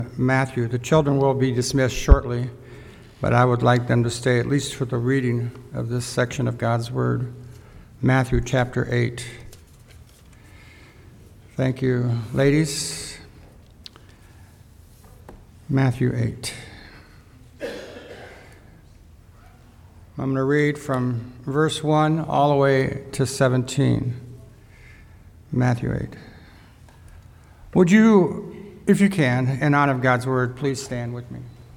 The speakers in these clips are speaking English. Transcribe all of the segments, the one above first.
Matthew. The children will be dismissed shortly, but I would like them to stay at least for the reading of this section of God's Word. Matthew chapter 8. Thank you, ladies. Matthew 8. I'm going to read from verse 1 all the way to 17. Matthew 8. Would you, if you can, in honor of God's Word, please stand with me.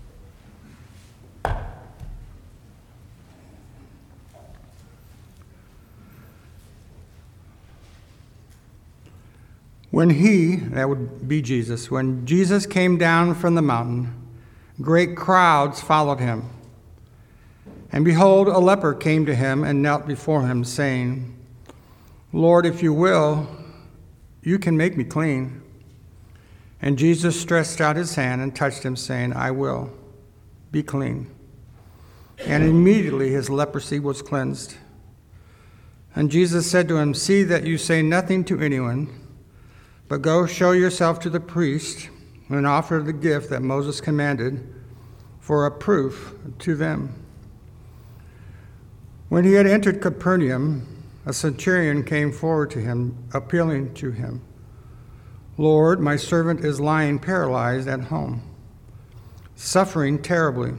When that would be Jesus, when Jesus came down from the mountain, great crowds followed him. And behold, a leper came to him and knelt before him, saying, Lord, if you will, you can make me clean. And Jesus stretched out his hand and touched him, saying, I will, be clean. And immediately his leprosy was cleansed. And Jesus said to him, See that you say nothing to anyone, but go show yourself to the priest and offer the gift that Moses commanded for a proof to them. When he had entered Capernaum, a centurion came forward to him, appealing to him, Lord, my servant is lying paralyzed at home, suffering terribly.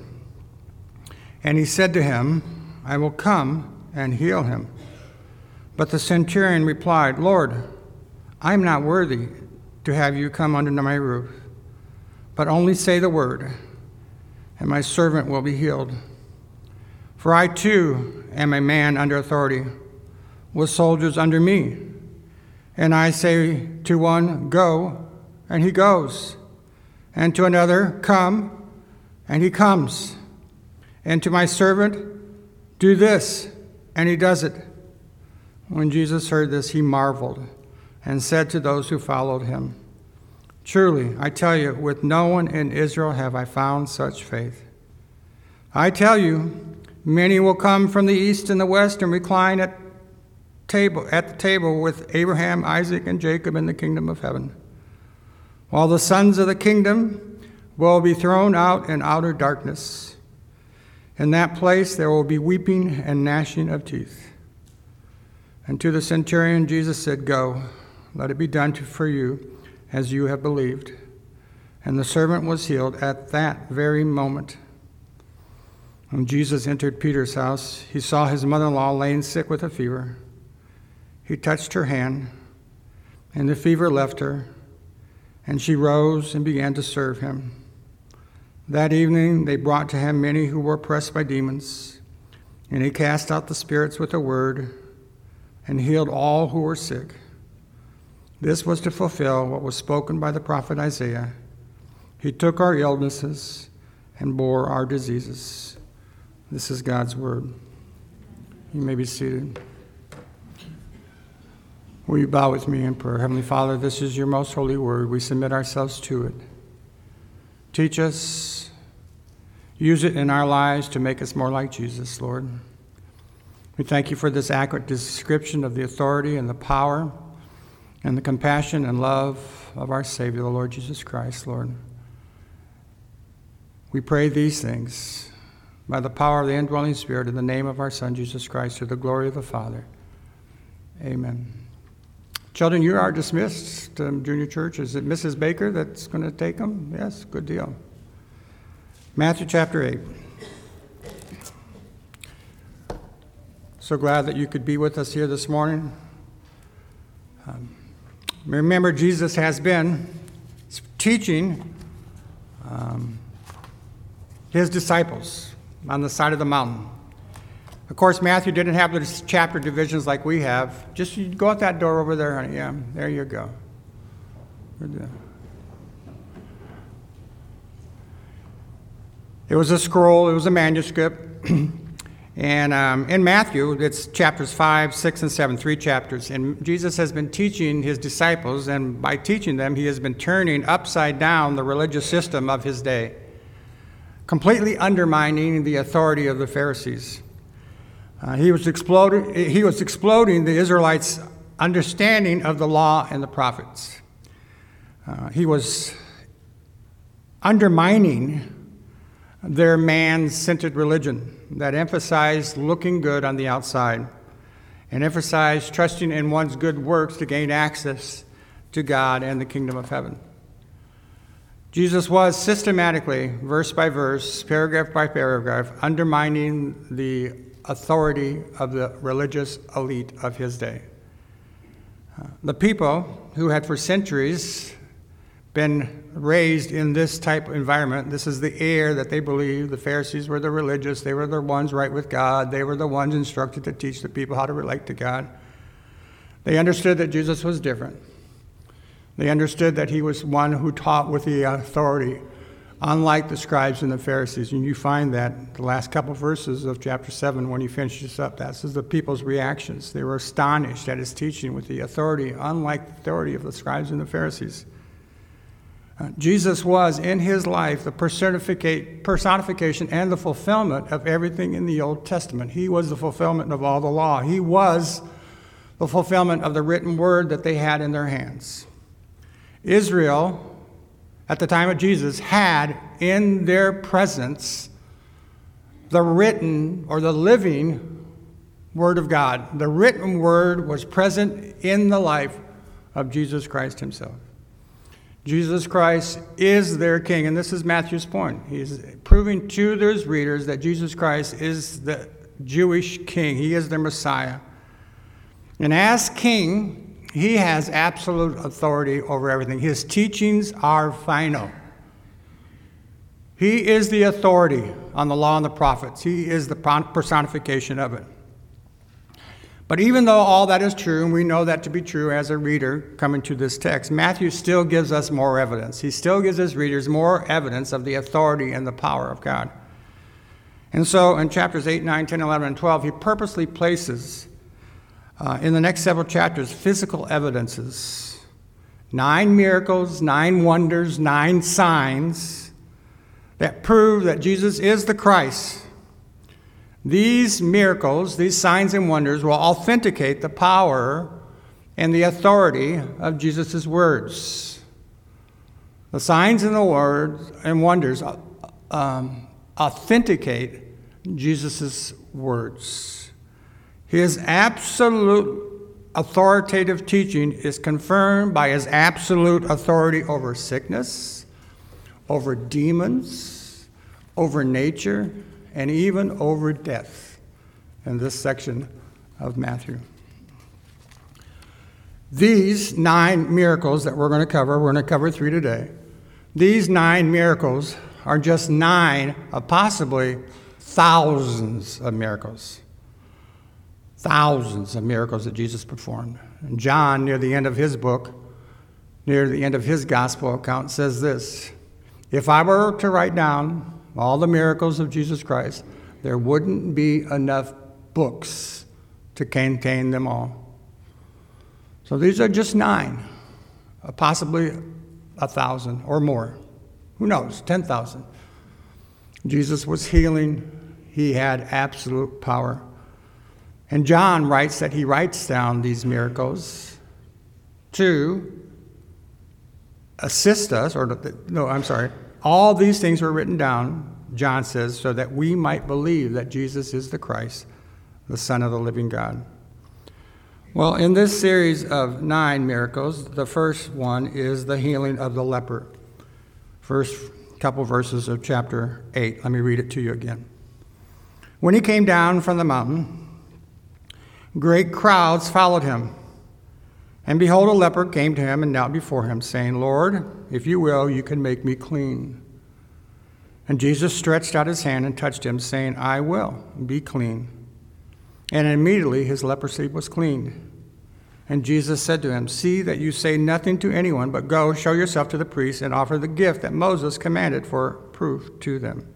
And he said to him, I will come and heal him. But the centurion replied, Lord, I am not worthy to have you come under my roof, but only say the word, and my servant will be healed. For I too am a man under authority, with soldiers under me. And I say to one, Go, and he goes, and to another, Come, and he comes, and to my servant, Do this, and he does it. When Jesus heard this, he marveled, and said to those who followed him, Truly, I tell you, with no one in Israel have I found such faith. I tell you, many will come from the east and the west and recline at the table with Abraham, Isaac, and Jacob in the kingdom of heaven, while the sons of the kingdom will be thrown out in outer darkness. In that place there will be weeping and gnashing of teeth. And to the centurion Jesus said, Go, let it be done for you as you have believed. And the servant was healed at that very moment. When Jesus entered Peter's house, he saw his mother-in-law laying sick with a fever. He touched her hand, and the fever left her, and she rose and began to serve him. That evening they brought to him many who were oppressed by demons, and he cast out the spirits with a word and healed all who were sick. This was to fulfill what was spoken by the prophet Isaiah. He took our illnesses and bore our diseases. This is God's word. You may be seated. Will you bow with me in prayer? Heavenly Father, this is your most holy word. We submit ourselves to it. Teach us. Use it in our lives to make us more like Jesus, Lord. We thank you for this accurate description of the authority and the power and the compassion and love of our Savior, the Lord Jesus Christ, Lord. We pray these things by the power of the indwelling Spirit in the name of our Son, Jesus Christ, to the glory of the Father. Amen. Children, you are dismissed to Junior Church. Is it Mrs. Baker that's going to take them? Yes, good deal. Matthew chapter 8. So glad that you could be with us here this morning. Remember, Jesus has been teaching his disciples on the side of the mountain. Of course, Matthew didn't have the chapter divisions like we have. Just you go out that door over there, honey. Yeah, there you go. It was a scroll. It was a manuscript. And in Matthew, it's chapters 5, 6, and 7, 3 chapters. And Jesus has been teaching his disciples, and by teaching them, he has been turning upside down the religious system of his day, completely undermining the authority of the Pharisees. He was exploding the Israelites' understanding of the law and the prophets. He was undermining their man-centered religion that emphasized looking good on the outside and emphasized trusting in one's good works to gain access to God and the kingdom of heaven. Jesus was systematically, verse by verse, paragraph by paragraph, undermining the authority of the religious elite of his day. The people who had for centuries been raised in this type of environment, this is the air that they believed. The Pharisees were the religious. They were the ones right with God. They were the ones instructed to teach the people how to relate to God. They understood that Jesus was different. They understood that he was one who taught with the authority, unlike the scribes and the Pharisees. And you find that the last couple of verses of chapter 7 when he finishes up. That's the people's reactions. They were astonished at his teaching with the authority, unlike the authority of the scribes and the Pharisees. Jesus was, in his life, the personification and the fulfillment of everything in the Old Testament. He was the fulfillment of all the law. He was the fulfillment of the written word that they had in their hands. Israel, at the time of Jesus, had in their presence the written or the living word of God. The written word was present in the life of Jesus Christ himself. Jesus Christ is their king, and this is Matthew's point. He's proving to his readers that Jesus Christ is the Jewish king. He is their Messiah. And as king, he has absolute authority over everything. His teachings are final. He is the authority on the law and the prophets. He is the personification of it. But even though all that is true, and we know that to be true as a reader coming to this text, Matthew still gives us more evidence. He still gives his readers more evidence of the authority and the power of God. And so in chapters 8, 9, 10, 11, and 12, he purposely places in the next several chapters physical evidences. 9 miracles, 9 wonders, 9 signs that prove that Jesus is the Christ. These miracles, these signs and wonders will authenticate the power and the authority of Jesus' words. The signs and the words and wonders authenticate Jesus' words. His absolute authoritative teaching is confirmed by his absolute authority over sickness, over demons, over nature, and even over death in this section of Matthew. These 9 miracles that we're going to cover 3 today. These 9 miracles are just 9 of possibly thousands of miracles. Thousands of miracles that Jesus performed. And John, near the end of his book, near the end of his gospel account, says this: if I were to write down all the miracles of Jesus Christ, there wouldn't be enough books to contain them all. So these are just 9, possibly 1,000 or more. Who knows? 10,000. Jesus was healing. He had absolute power. And John writes that he writes down these miracles to assist us, all these things were written down, John says, so that we might believe that Jesus is the Christ, the Son of the living God. Well, in this series of 9 miracles, the first one is the healing of the leper. First couple verses of chapter 8. Let me read it to you again. When he came down from the mountain, great crowds followed him. And behold, a leper came to him and knelt before him, saying, Lord, if you will, you can make me clean. And Jesus stretched out his hand and touched him, saying, I will, be clean. And immediately his leprosy was cleaned. And Jesus said to him, see that you say nothing to anyone, but go, show yourself to the priest, and offer the gift that Moses commanded for proof to them.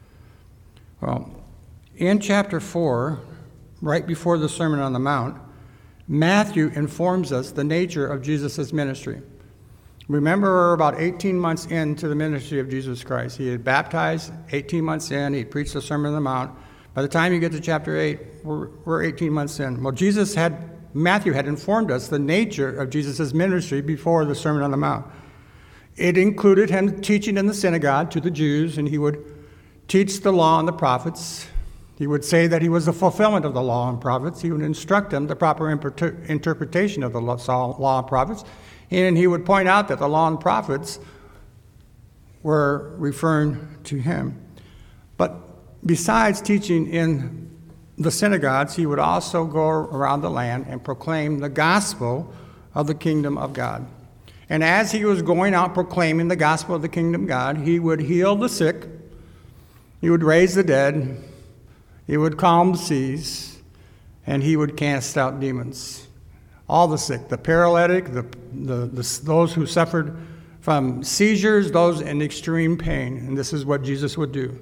Well, in chapter 4, right before the Sermon on the Mount, Matthew informs us the nature of Jesus' ministry. Remember, we're about 18 months into the ministry of Jesus Christ. He had baptized 18 months in. He preached the Sermon on the Mount. By the time you get to chapter 8, we're 18 months in. Well, Matthew had informed us the nature of Jesus' ministry before the Sermon on the Mount. It included him teaching in the synagogue to the Jews, and he would teach the law and the prophets. He would say that he was the fulfillment of the law and prophets. He would instruct them the proper interpretation of the law and prophets. And he would point out that the law and prophets were referring to him. But besides teaching in the synagogues, he would also go around the land and proclaim the gospel of the kingdom of God. And as he was going out proclaiming the gospel of the kingdom of God, he would heal the sick, he would raise the dead, he would calm the seas, and he would cast out demons. All the sick, the paralytic, those who suffered from seizures, those in extreme pain. And this is what Jesus would do.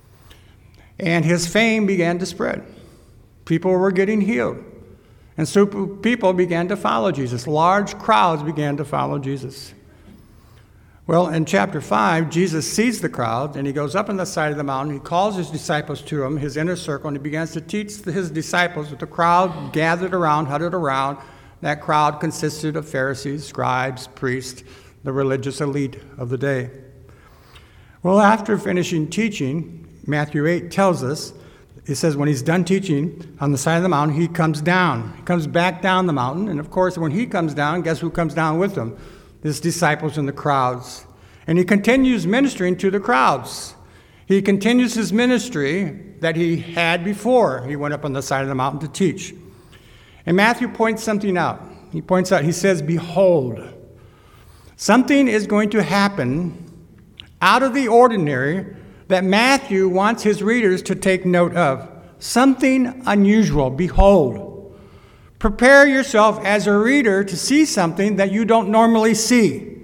And his fame began to spread. People were getting healed. And so people began to follow Jesus. Large crowds began to follow Jesus. Well, in chapter 5, Jesus sees the crowd, and he goes up on the side of the mountain. He calls his disciples to him, his inner circle, and he begins to teach his disciples with the crowd gathered around, huddled around. That crowd consisted of Pharisees, scribes, priests, the religious elite of the day. Well, after finishing teaching, Matthew 8 tells us, it says when he's done teaching on the side of the mountain, he comes down. He comes back down the mountain. And of course, when he comes down, guess who comes down with him? His disciples and the crowds. And he continues ministering to the crowds. He continues his ministry that he had before he went up on the side of the mountain to teach. And Matthew points something out. He says, behold, something is going to happen out of the ordinary that Matthew wants his readers to take note of. Something unusual. Behold. Prepare yourself as a reader to see something that you don't normally see.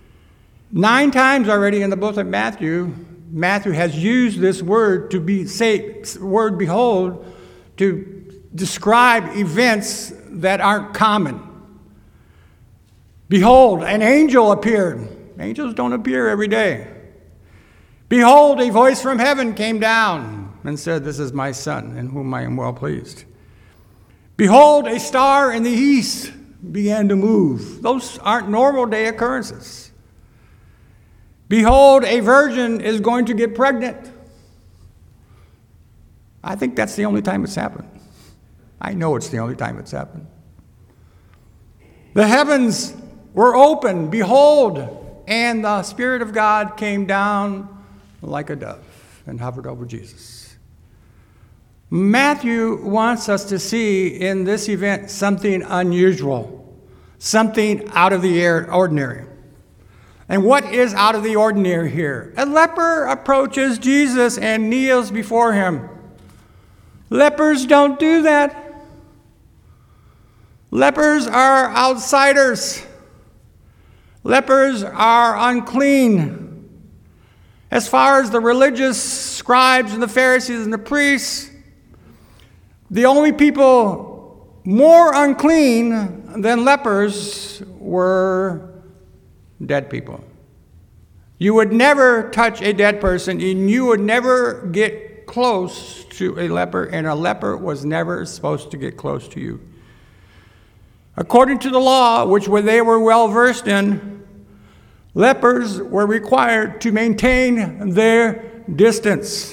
9 times already in the book of Matthew has used this word word behold to describe events that aren't common. Behold, an angel appeared. Angels don't appear every day. Behold, a voice from heaven came down and said, this is my son, in whom I am well pleased. Behold, a star in the east began to move. Those aren't normal day occurrences. Behold, a virgin is going to get pregnant. I think that's the only time it's happened. I know it's the only time it's happened. The heavens were open, behold, and the Spirit of God came down like a dove and hovered over Jesus. Matthew wants us to see in this event something unusual, something out of the ordinary. And what is out of the ordinary here? A leper approaches Jesus and kneels before him. Lepers don't do that. Lepers are outsiders. Lepers are unclean. As far as the religious scribes and the Pharisees and the priests, the only people more unclean than lepers were dead people. You would never touch a dead person, and you would never get close to a leper, and a leper was never supposed to get close to you. According to the law, which they were well versed in, lepers were required to maintain their distance.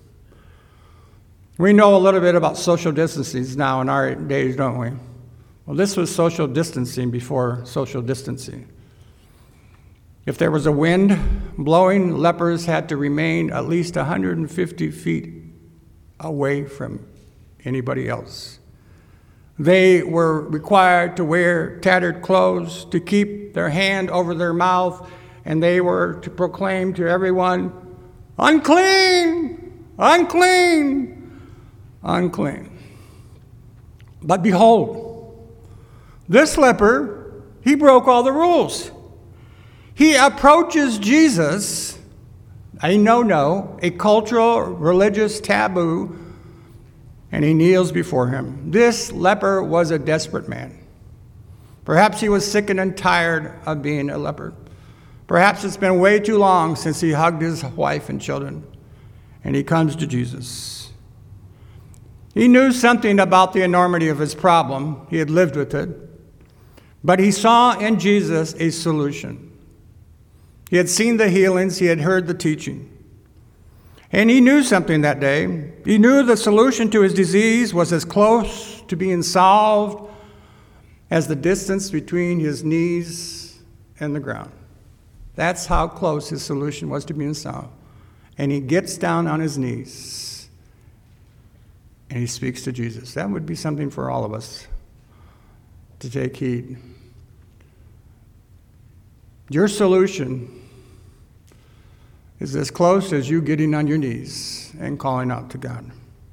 We know a little bit about social distancing now in our days, don't we? Well, this was social distancing before social distancing. If there was a wind blowing, lepers had to remain at least 150 feet away from anybody else. They were required to wear tattered clothes, to keep their hand over their mouth, and they were to proclaim to everyone, unclean, unclean, unclean. But behold, this leper, he broke all the rules. He approaches Jesus, a no-no, a cultural, religious taboo, and he kneels before him. This leper was a desperate man. Perhaps he was sick and tired of being a leper. Perhaps it's been way too long since he hugged his wife and children, and he comes to Jesus. He knew something about the enormity of his problem. He had lived with it. But he saw in Jesus a solution. He had seen the healings. He had heard the teaching. And he knew something that day. He knew the solution to his disease was as close to being solved as the distance between his knees and the ground. That's how close his solution was to being solved. And he gets down on his knees and he speaks to Jesus. That would be something for all of us to take heed. Your solution is as close as you getting on your knees and calling out to God.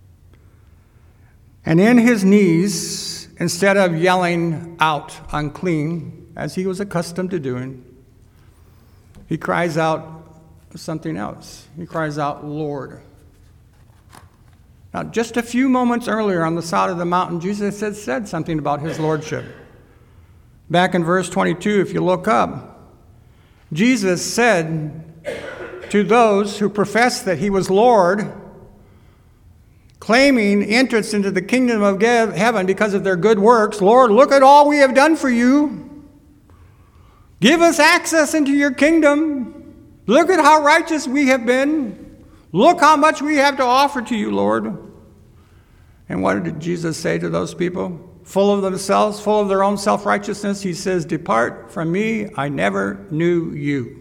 And in his knees, instead of yelling out unclean, as he was accustomed to doing, he cries out something else. He cries out, Lord. Now, just a few moments earlier on the side of the mountain, Jesus had said something about his lordship. Back in verse 22, if you look up, Jesus said to those who professed that he was Lord, claiming entrance into the kingdom of heaven because of their good works, Lord, look at all we have done for you. Give us access into your kingdom. Look at how righteous we have been. Look how much we have to offer to you, Lord. And what did Jesus say to those people? Full of themselves, full of their own self-righteousness, he says, depart from me, I never knew you.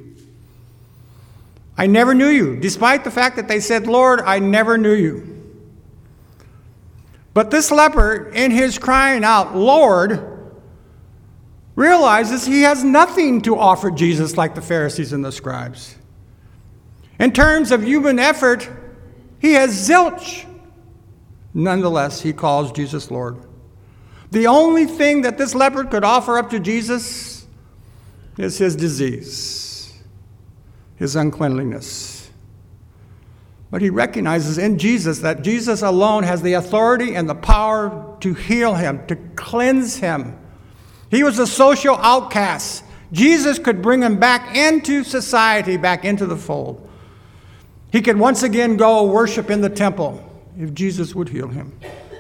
I never knew you. Despite the fact that they said, Lord, I never knew you. But this leper, in his crying out, Lord, realizes he has nothing to offer Jesus like the Pharisees and the scribes. In terms of human effort, he has zilch. Nonetheless, he calls Jesus Lord. The only thing that this leper could offer up to Jesus is his disease, his uncleanliness. But he recognizes in Jesus that Jesus alone has the authority and the power to heal him, to cleanse him. He was a social outcast. Jesus could bring him back into society, back into the fold. He could once again go worship in the temple if Jesus would heal him.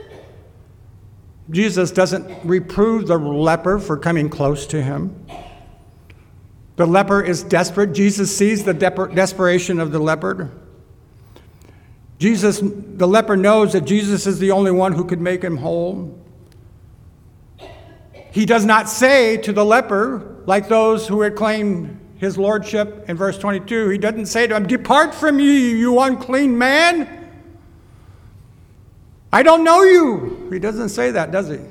Jesus doesn't reprove the leper for coming close to him. The leper is desperate. Jesus sees the desperation of the leper. The leper knows that Jesus is the only one who could make him whole. He does not say to the leper, like those who had claimed his lordship in verse 22, he doesn't say to him, depart from me, you unclean man. I don't know you. He doesn't say that, does he?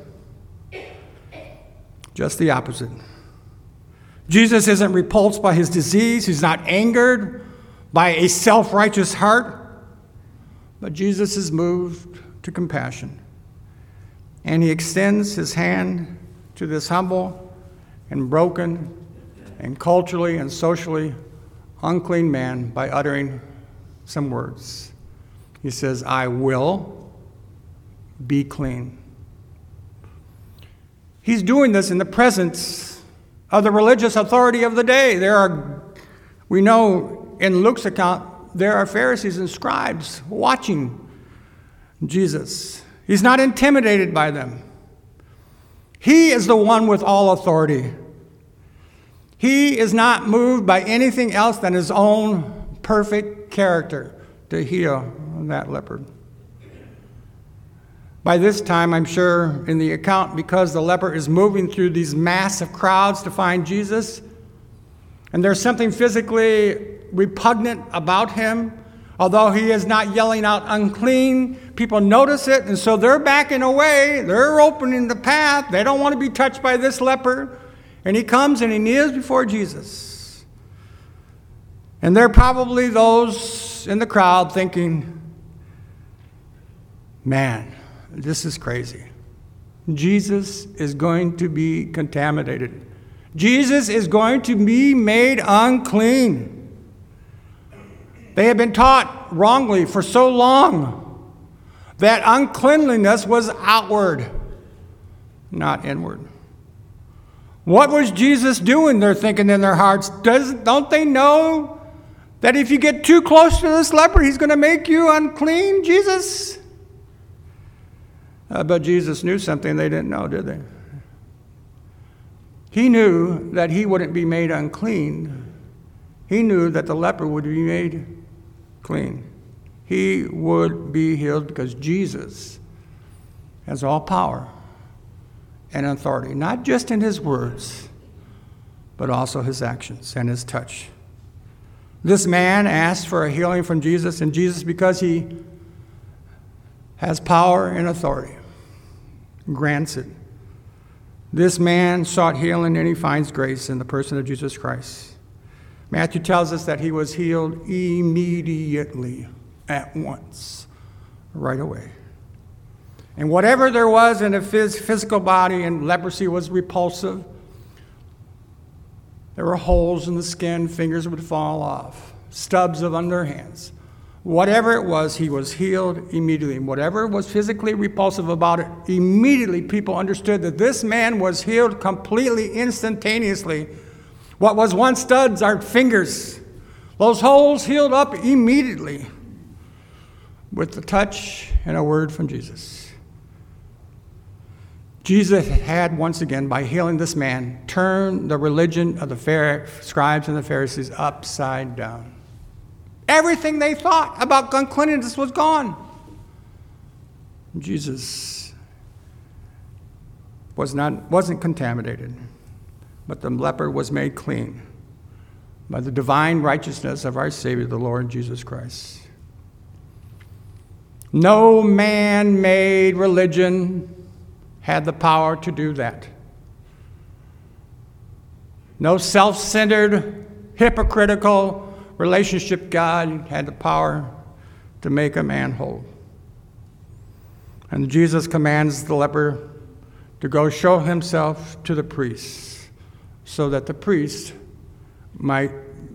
Just the opposite. Jesus isn't repulsed by his disease. He's not angered by a self-righteous heart. But Jesus is moved to compassion. And he extends his hand to this humble and broken and culturally and socially unclean man by uttering some words. He says, I will be clean. He's doing this in the presence of the religious authority of the day. We know in Luke's account, there are Pharisees and scribes watching Jesus. He's not intimidated by them. He is the one with all authority. He is not moved by anything else than his own perfect character to heal that leper. By this time, I'm sure, in the account, because the leper is moving through these massive crowds to find Jesus, and there's something physically repugnant about him, although he is not yelling out unclean, people notice it, and so they're backing away, they're opening the path, they don't want to be touched by this leper, and he comes and he kneels before Jesus. And there are probably those in the crowd thinking, man, this is crazy. Jesus is going to be contaminated. Jesus is going to be made unclean. They had been taught wrongly for so long that uncleanliness was outward, not inward. What was Jesus doing? They're thinking in their hearts. Don't they know that if you get too close to this leper, he's going to make you unclean, Jesus? But Jesus knew something they didn't know, did they? He knew that he wouldn't be made unclean He knew that the leper would be made clean. He would be healed because Jesus has all power and authority, not just in his words, but also his actions and his touch. This man asked for a healing from Jesus, and Jesus, because he has power and authority, grants it. This man sought healing, and he finds grace in the person of Jesus Christ. Matthew tells us that he was healed immediately, at once, right away. And whatever there was in his physical body, and leprosy was repulsive, there were holes in the skin, fingers would fall off, stubs of underhands. Whatever it was, he was healed immediately. Whatever was physically repulsive about it, immediately people understood that this man was healed completely, instantaneously. What was once studs are fingers. Those holes healed up immediately with the touch and a word from Jesus. Jesus had, once again, by healing this man, turned the religion of the scribes and the Pharisees upside down. Everything they thought about uncleanness was gone. Jesus wasn't contaminated, but the leper was made clean by the divine righteousness of our Savior, the Lord Jesus Christ. No man-made religion had the power to do that. No self-centered, hypocritical relationship God had the power to make a man whole. And Jesus commands the leper to go show himself to the priest, so that the priest might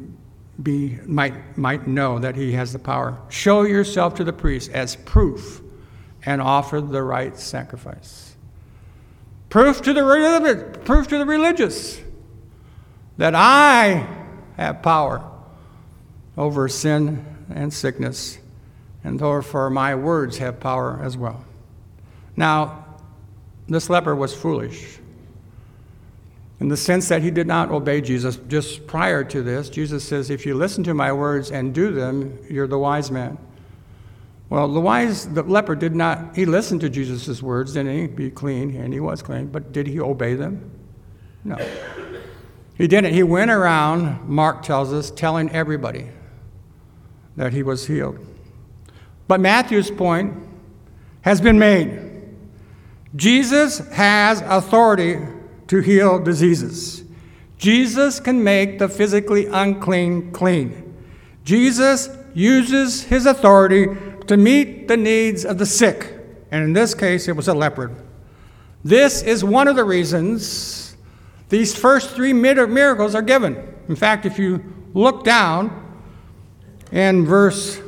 know that he has the power. Show yourself to the priest as proof and offer the right sacrifice. Proof to the religious that I have power over sin and sickness, and therefore my words have power as well. Now, this leper was foolish in the sense that he did not obey Jesus. Just prior to this, Jesus says, if you listen to my words and do them, you're the wise man. Well, the leper did not, he listened to Jesus' words, didn't he? Be clean, and he was clean, but did he obey them? No. He didn't. He went around, Mark tells us, telling everybody that he was healed. But Matthew's point has been made. Jesus has authority to heal diseases. Jesus can make the physically unclean clean. Jesus uses his authority to meet the needs of the sick. And in this case, it was a leper. This is one of the reasons these first three miracles are given. In fact, if you look down in verse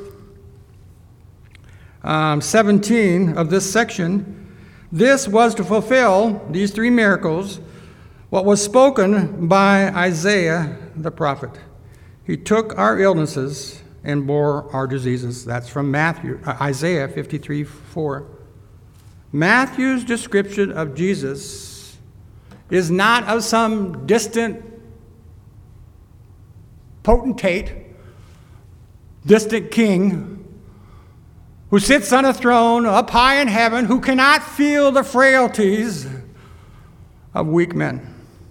17 of this section, this was to fulfill, these three miracles, what was spoken by Isaiah the prophet. He took our illnesses and bore our diseases. That's from Isaiah 53:4. Matthew's description of Jesus is not of some distant potentate, distant king who sits on a throne up high in heaven, who cannot feel the of weak men.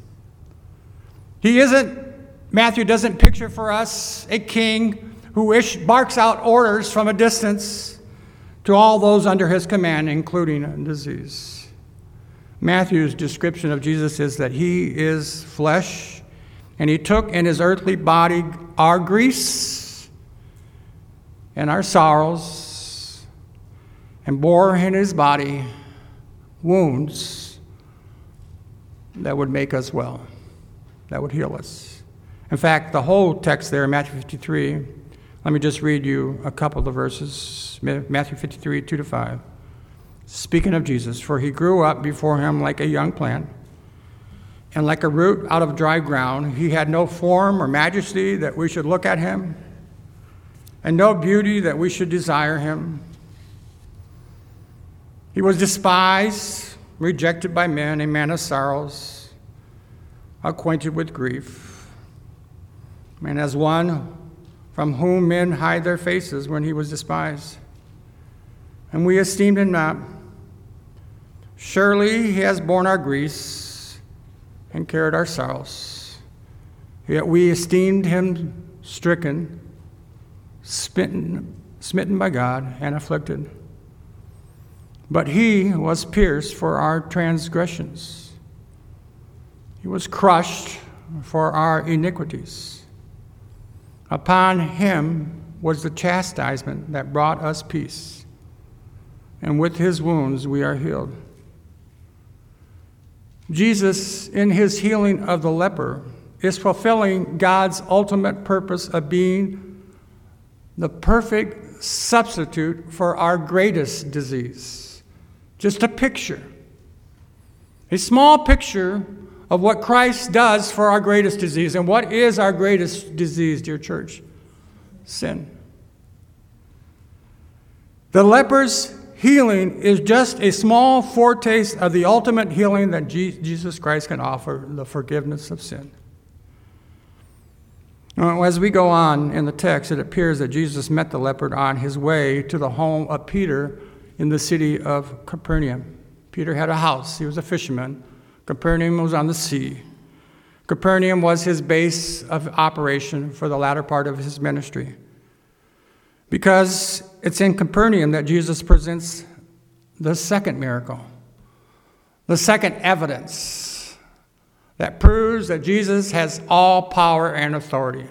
Matthew doesn't picture for us a king who barks out orders from a distance to all those under his command, including disease. Matthew's description of Jesus is that he is flesh, and he took in his earthly body our griefs and our sorrows, and bore in his body wounds that would make us well, that would heal us. In fact, the whole text there in Matthew 53, let me just read you a couple of the verses. Matthew 53, 2-5. Speaking of Jesus, for he grew up before him like a young plant, and like a root out of dry ground. He had no form or majesty that we should look at him, and no beauty that we should desire him. He was despised, rejected by men, a man of sorrows, acquainted with grief. and as one from whom men hide their faces when he was despised. And we esteemed him not. Surely he has borne our griefs and carried our sorrows. Yet we esteemed him stricken, smitten by God, and afflicted. But he was pierced for our transgressions. He was crushed for our iniquities. Upon him was the chastisement that brought us peace, and with his wounds we are healed. Jesus, in his healing of the leper, is fulfilling God's ultimate purpose of being the perfect substitute for our greatest disease. Just a picture, a small picture of what Christ does for our greatest disease. And what is our greatest disease, dear church? Sin. The leper's healing is just a small foretaste of the ultimate healing that Jesus Christ can offer, the forgiveness of sin. Now, as we go on in the text, it appears that Jesus met the leper on his way to the home of Peter in the city of Capernaum. Peter had a house. He was a fisherman. Capernaum was on the sea. Capernaum was his base of operation for the latter part of his ministry. Because it's in Capernaum that Jesus presents the second miracle, the second evidence that proves that Jesus has all power and authority.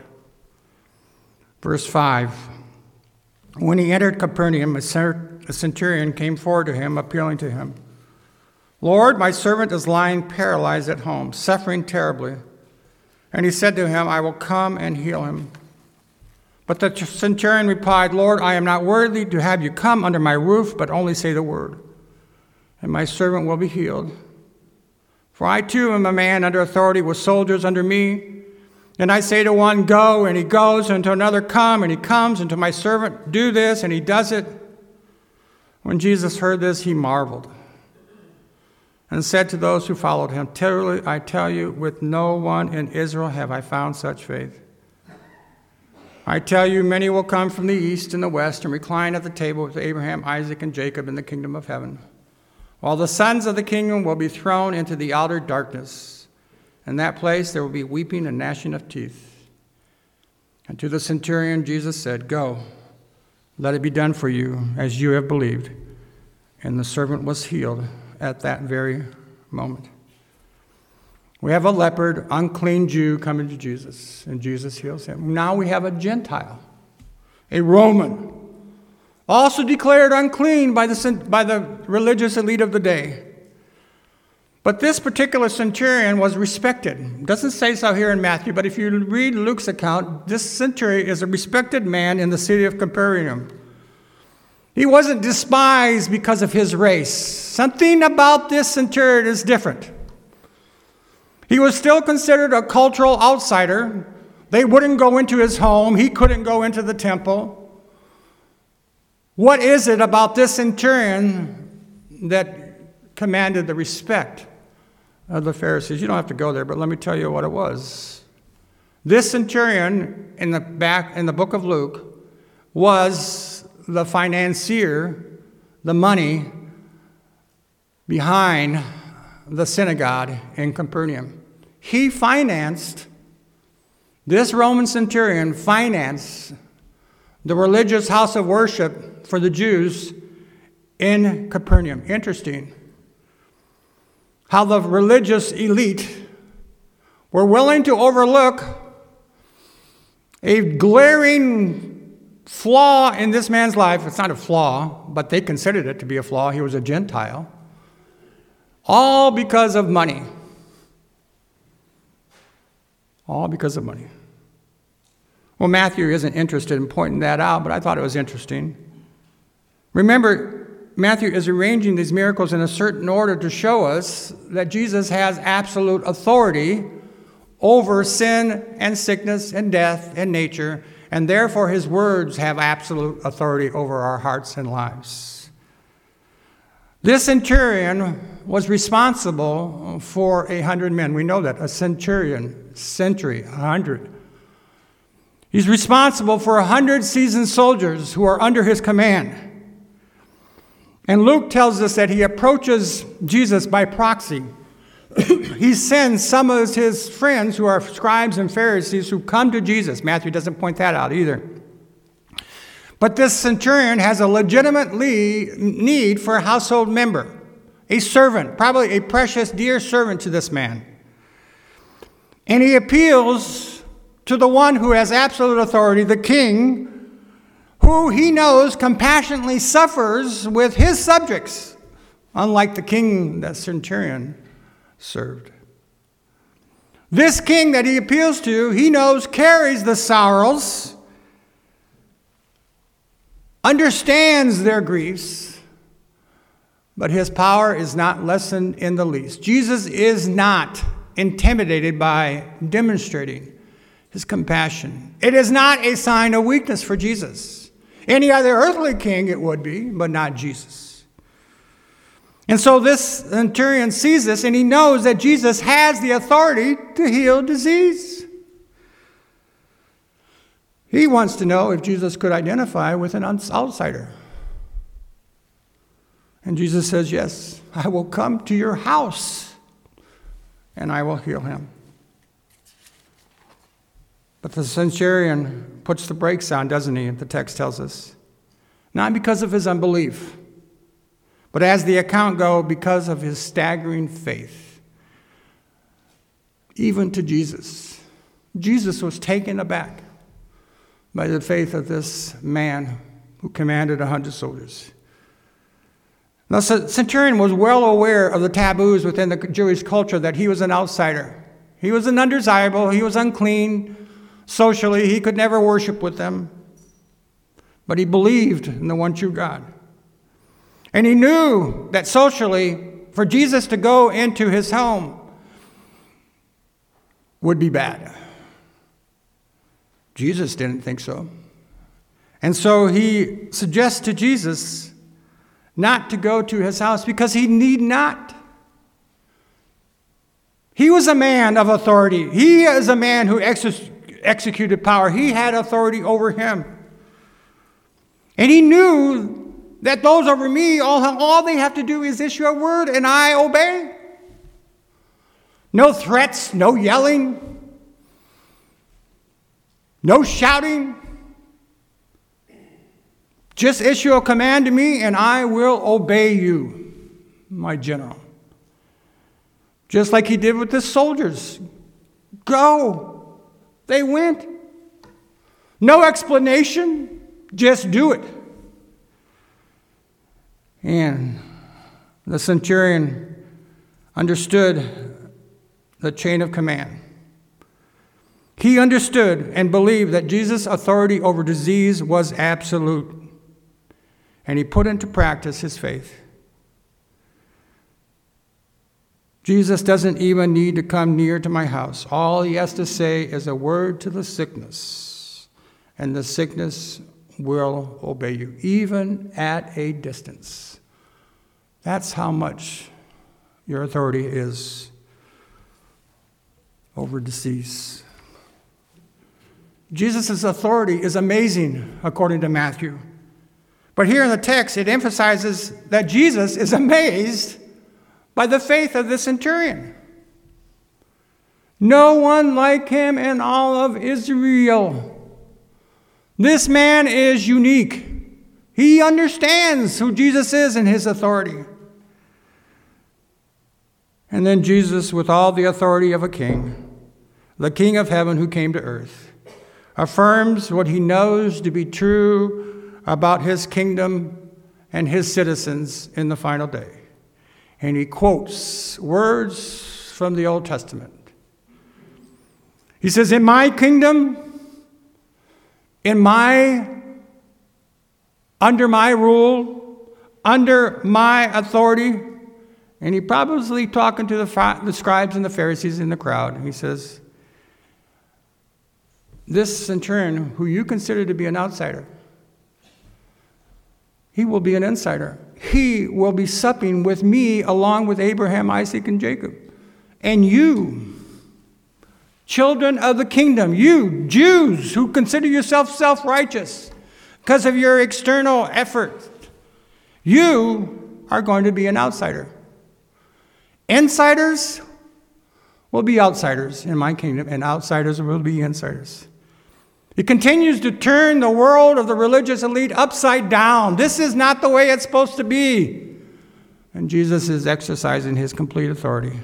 Verse 5, when he entered Capernaum, a centurion came forward to him, appealing to him, "Lord, my servant is lying paralyzed at home, suffering terribly." And he said to him, "I will come and heal him." But the centurion replied, "Lord, I am not worthy to have you come under my roof, but only say the word, and my servant will be healed. For I too am a man under authority with soldiers under me. And I say to one, 'Go,' and he goes, and to another, 'Come,' and he comes, and to my servant, 'Do this,' and he does it." When Jesus heard this, he marveled and said to those who followed him, "Truly, I tell you, with no one in Israel have I found such faith. I tell you, many will come from the east and the west and recline at the table with Abraham, Isaac, and Jacob in the kingdom of heaven, while the sons of the kingdom will be thrown into the outer darkness. In that place there will be weeping and gnashing of teeth." And to the centurion Jesus said, "Go, let it be done for you as you have believed." And the servant was healed at that very moment. We have a leopard, unclean Jew coming to Jesus, and Jesus heals him. Now we have a Gentile, a Roman, also declared unclean by the religious elite of the day. But this particular centurion was respected. It doesn't say so here in Matthew, but if you read Luke's account, this centurion is a respected man in the city of Capernaum. He wasn't despised because of his race. Something about this centurion is different. He was still considered a cultural outsider. They wouldn't go into his home. He couldn't go into the temple. What is it about this centurion that commanded the respect of the Pharisees? You don't have to go there, but let me tell you what it was. This centurion in the book of Luke was the financier, the money behind the synagogue in Capernaum. He financed, this Roman centurion financed the religious house of worship for the Jews in Capernaum. Interesting how the religious elite were willing to overlook a glaring flaw in this man's life. It's not a flaw, but they considered it to be a flaw. He was a Gentile. All because of money. All because of money. Well, Matthew isn't interested in pointing that out, but I thought it was interesting. Remember, Matthew is arranging these miracles in a certain order to show us that Jesus has absolute authority over sin and sickness and death and nature, and therefore his words have absolute authority over our hearts and lives. This centurion was responsible for 100 men. We know that, a centurion, century, 100. He's responsible for 100 seasoned soldiers who are under his command. And Luke tells us that he approaches Jesus by proxy. He sends some of his friends who are scribes and Pharisees who come to Jesus. Matthew doesn't point that out either. But this centurion has a legitimate need for a household member, a servant, probably a precious, dear servant to this man. And he appeals to the one who has absolute authority, the king, who he knows compassionately suffers with his subjects, unlike the king that centurion served. This king that he appeals to, he knows carries the sorrows, understands their griefs, but his power is not lessened in the least. Jesus is not intimidated by demonstrating his compassion. It is not a sign of weakness for Jesus. Any other earthly king it would be, but not Jesus. And so this centurion sees this, and he knows that Jesus has the authority to heal disease. He wants to know if Jesus could identify with an outsider. And Jesus says, yes, I will come to your house and I will heal him. But the centurion puts the brakes on, doesn't he? The text tells us. Not because of his unbelief, but as the account goes, because of his staggering faith. Even to Jesus. Jesus was taken aback by the faith of this man who commanded 100 soldiers. Now, the centurion was well aware of the taboos within the Jewish culture that he was an outsider. He was an undesirable, he was unclean. Socially, he could never worship with them. But he believed in the one true God. And he knew that socially, for Jesus to go into his home would be bad. Jesus didn't think so. And so he suggests to Jesus not to go to his house because he need not. He was a man of authority. He is a man who executed power. He had authority over him. And he knew that those over me, all they have to do is issue a word and I obey. No threats, no yelling, no shouting. Just issue a command to me and I will obey you, my general. Just like he did with the soldiers. Go. They went. No explanation. Just do it. And the centurion understood the chain of command. He understood and believed that Jesus' authority over disease was absolute. And he put into practice his faith. Jesus doesn't even need to come near to my house. All he has to say is a word to the sickness, and the sickness will obey you, even at a distance. That's how much your authority is over disease. Jesus' authority is amazing, according to Matthew. But here in the text, it emphasizes that Jesus is amazed by the faith of the centurion. No one like him in all of Israel. This man is unique. He understands who Jesus is and his authority. And then Jesus, with all the authority of a king, the King of heaven who came to earth, affirms what he knows to be true about his kingdom and his citizens in the final day. And he quotes words from the Old Testament. He says, in my kingdom, under my rule, under my authority, and he probably talking to the scribes and the Pharisees in the crowd. He says, this centurion, who you consider to be an outsider, he will be an insider. He will be supping with me along with Abraham, Isaac, and Jacob. And you, Children of the kingdom, you Jews who consider yourself self-righteous because of your external effort, you are going to be an outsider. Insiders will be outsiders in my kingdom, and outsiders will be insiders. He continues to turn the world of the religious elite upside down. This is not the way it's supposed to be. And Jesus is exercising his complete authority.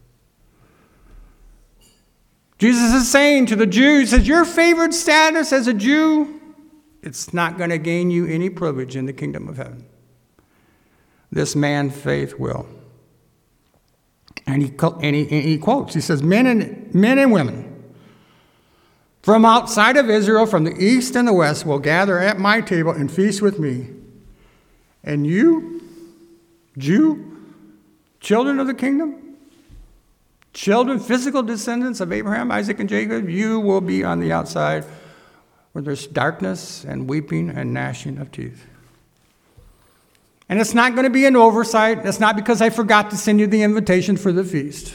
Jesus is saying to the Jews, he says, your favored status as a Jew, it's not going to gain you any privilege in the kingdom of heaven. This man's faith will. And he quotes, he says, men and women from outside of Israel, from the east and the west, will gather at my table and feast with me. And you, Jew, children of the kingdom, children, physical descendants of Abraham, Isaac, and Jacob, you will be on the outside where there's darkness and weeping and gnashing of teeth. And it's not going to be an oversight. It's not because I forgot to send you the invitation for the feast.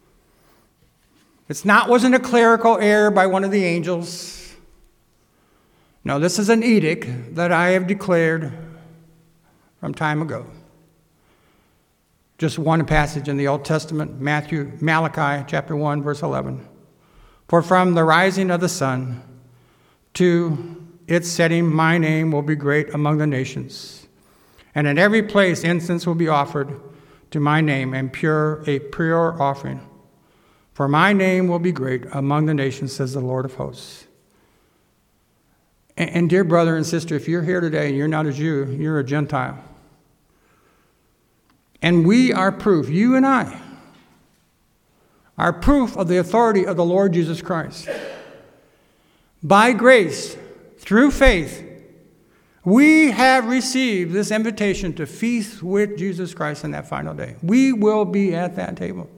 Wasn't a clerical error by one of the angels. No, this is an edict that I have declared from time ago. Just one passage in the Old Testament, Malachi chapter 1, verse 11. For from the rising of the sun to its setting, my name will be great among the nations. And in every place incense will be offered to my name, and a pure offering. For my name will be great among the nations, says the Lord of hosts. And dear brother and sister, if you're here today and you're not a Jew, you're a Gentile. And we are proof, you and I, are proof of the authority of the Lord Jesus Christ. By grace, through faith, we have received this invitation to feast with Jesus Christ on that final day. We will be at that table.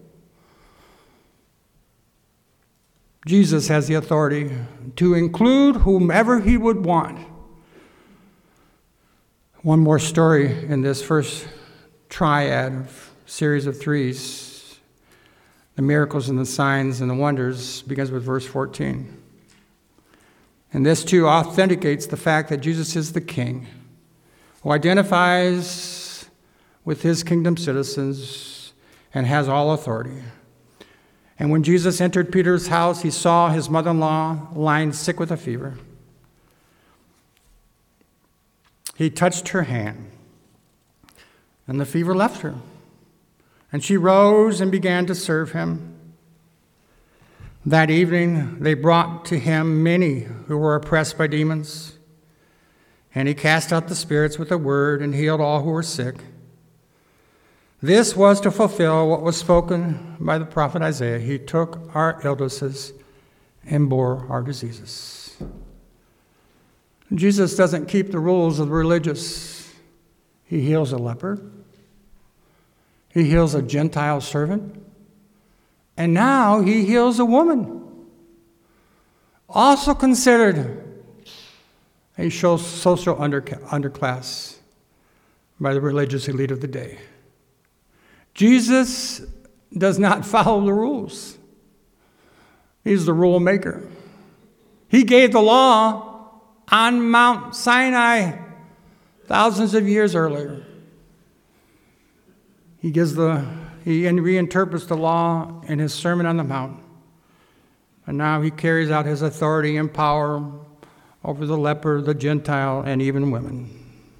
Jesus has the authority to include whomever he would want. One more story in this first triad of series of threes. The miracles and the signs and the wonders begins with verse 14. And this too authenticates the fact that Jesus is the king who identifies with his kingdom citizens and has all authority. And when Jesus entered Peter's house, he saw his mother-in-law lying sick with a fever. He touched her hand, and the fever left her. And she rose and began to serve him. That evening, they brought to him many who were oppressed by demons, and he cast out the spirits with a word and healed all who were sick. This was to fulfill what was spoken by the prophet Isaiah. He took our illnesses and bore our diseases. Jesus doesn't keep the rules of the religious. He heals a leper. He heals a Gentile servant. And now he heals a woman, also considered a social underclass by the religious elite of the day. Jesus does not follow the rules. He's the rule maker. He gave the law on Mount Sinai thousands of years earlier. He reinterprets the law in his Sermon on the Mount. And now he carries out his authority and power over the leper, the Gentile, and even women.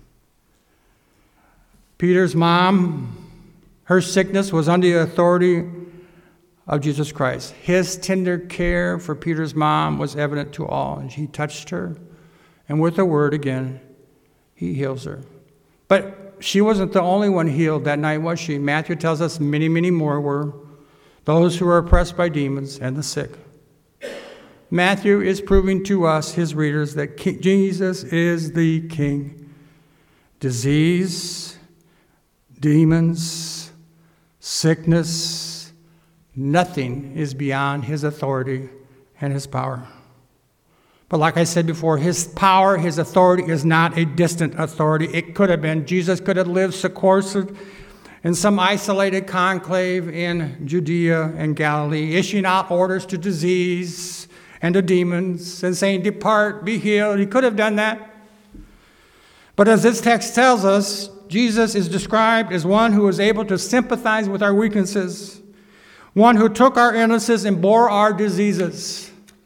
Peter's mom, her sickness was under the authority of Jesus Christ. His tender care for Peter's mom was evident to all. And he touched her, and with a word again, he heals her. But she wasn't the only one healed that night, was she? Matthew tells us many, many more were those who were oppressed by demons and the sick. Matthew is proving to us, his readers, that Jesus is the King. Disease, demons, sickness, nothing is beyond his authority and his power. But like I said before, his power, his authority is not a distant authority. It could have been. Jesus could have lived sequestered in some isolated conclave in Judea and Galilee, issuing out orders to disease and to demons and saying, "Depart, be healed." He could have done that. But as this text tells us, Jesus is described as one who was able to sympathize with our weaknesses, one who took our illnesses and bore our diseases.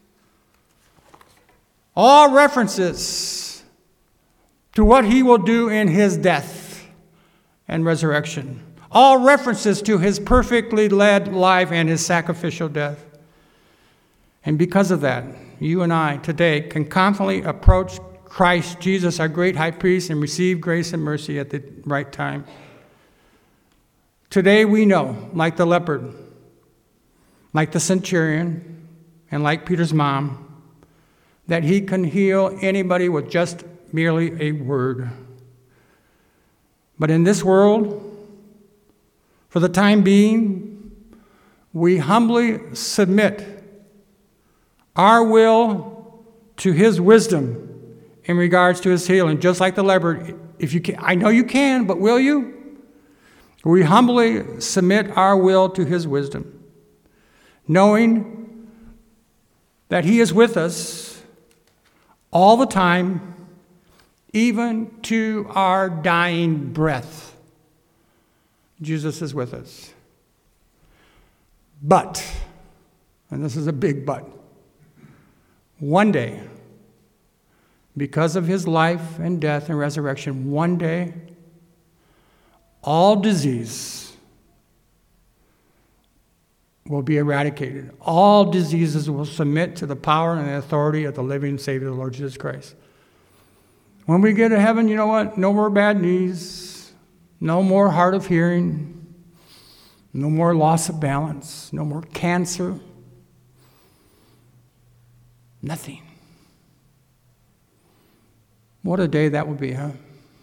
All references to what he will do in his death and resurrection. All references to his perfectly led life and his sacrificial death. And because of that, you and I today can confidently approach Christ Jesus, our great high priest, and receive grace and mercy at the right time. Today we know, like the leopard, like the centurion, and like Peter's mom, that he can heal anybody with just merely a word. But in this world, for the time being, we humbly submit our will to his wisdom in regards to his healing. Just like the leopard, if you can, I know you can, but will you? We humbly submit our will to his wisdom, knowing that he is with us all the time, even to our dying breath. Jesus is with us. But, and this is a big but, one day, because of his life and death and resurrection, one day, all disease will be eradicated. All diseases will submit to the power and the authority of the living Savior, the Lord Jesus Christ. When we get to heaven, you know what? No more bad knees, no more hard of hearing, no more loss of balance, no more cancer, nothing. What a day that would be, huh?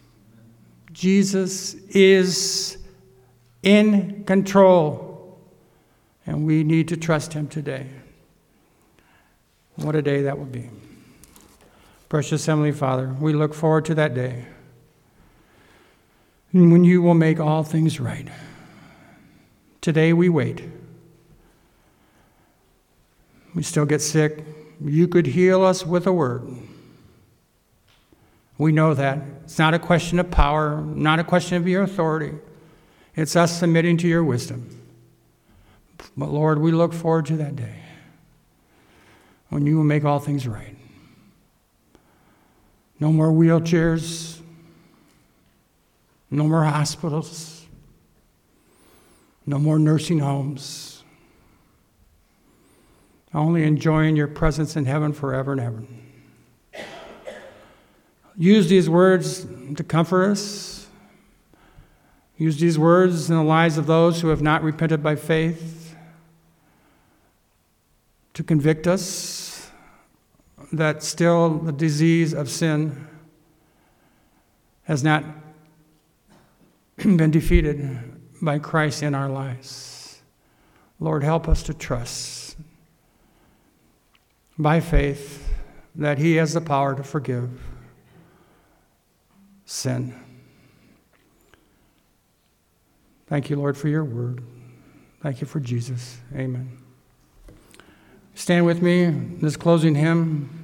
Jesus is in control, and we need to trust him today. What a day that would be. Precious Heavenly Father, we look forward to that day when you will make all things right. Today we wait. We still get sick. You could heal us with a word. We know that. It's not a question of power, not a question of your authority. It's us submitting to your wisdom. But Lord, we look forward to that day when you will make all things right. No more wheelchairs, no more hospitals, no more nursing homes. Only enjoying your presence in heaven forever and ever. Use these words to comfort us. Use these words in the lives of those who have not repented by faith to convict us that still the disease of sin has not been defeated by Christ in our lives. Lord, help us to trust by faith that he has the power to forgive sin. Thank you, Lord, for your word. Thank you for Jesus. Amen. Stand with me in this closing hymn.